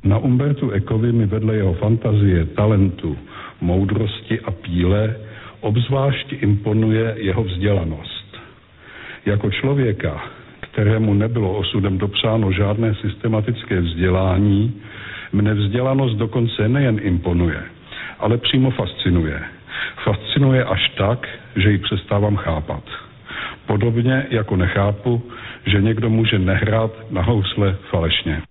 Na Umbertu Ecovi mi vedle jeho fantazie, talentu, moudrosti a píle obzvlášť imponuje jeho vzdělanost. Jako člověka, kterému nebylo osudem dopřáno žádné systematické vzdělání, mne vzdělanost dokonce nejen imponuje, ale přímo fascinuje. Fascinuje až tak, že ji přestávám chápat. Podobně jako nechápu, že někdo může nehrát na housle falešně.